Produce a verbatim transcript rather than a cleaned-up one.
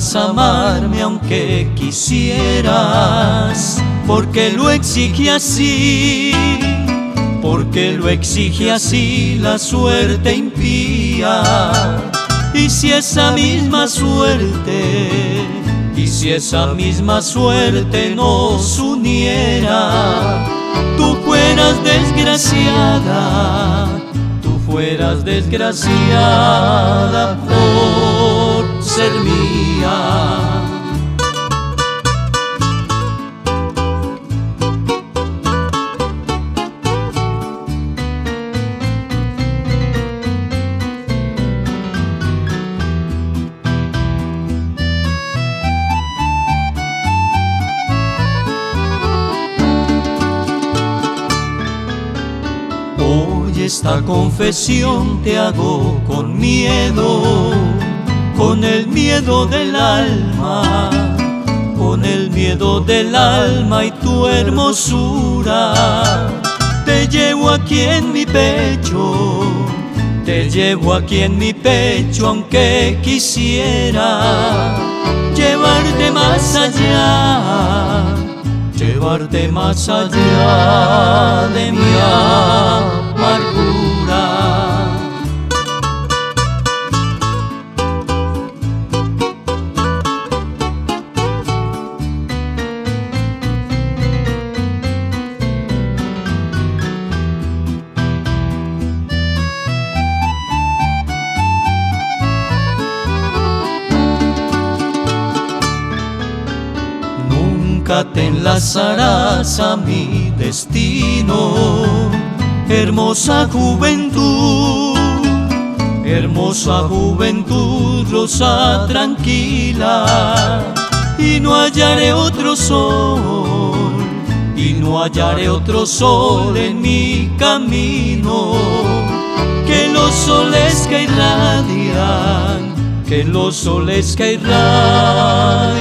puedas amarme aunque quisieras, porque lo exige así, porque lo exige así la suerte impía. Y si esa misma suerte, y si esa misma suerte nos uniera, tú fueras desgraciada, tú fueras desgraciada por ser mía. Hoy esta confesión te hago con miedo, con el miedo del alma, con el miedo del alma y tu hermosura. Te llevo aquí en mi pecho, te llevo aquí en mi pecho, aunque quisiera llevarte más allá, llevarte más allá de mi amargura. Nunca te enlazarás a mi destino, hermosa juventud, hermosa juventud, rosa tranquila. Y no hallaré otro sol, y no hallaré otro sol en mi camino, que los soles que irradian, que los soles que irradian